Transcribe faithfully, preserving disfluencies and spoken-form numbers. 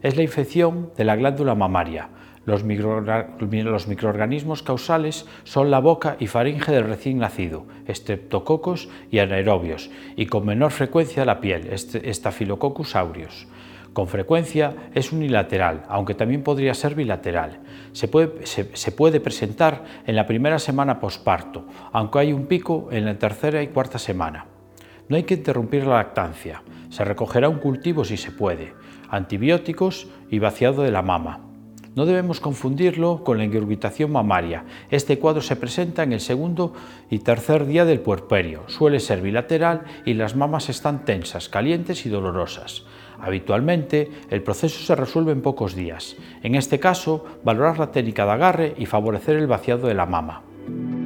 es la infección de la glándula mamaria. Los, micro, los microorganismos causales son la boca y faringe del recién nacido, estreptococos y anaerobios, y con menor frecuencia la piel, Staphylococcus aureus. Con frecuencia es unilateral, aunque también podría ser bilateral. Se puede, se, se puede presentar en la primera semana posparto, aunque hay un pico en la tercera y cuarta semana. No hay que interrumpir la lactancia. Se recogerá un cultivo si se puede, antibióticos y vaciado de la mama. No debemos confundirlo con la ingurgitación mamaria. Este cuadro se presenta en el segundo y tercer día del puerperio. Suele ser bilateral y las mamas están tensas, calientes y dolorosas. Habitualmente, el proceso se resuelve en pocos días. En este caso, valorar la técnica de agarre y favorecer el vaciado de la mama.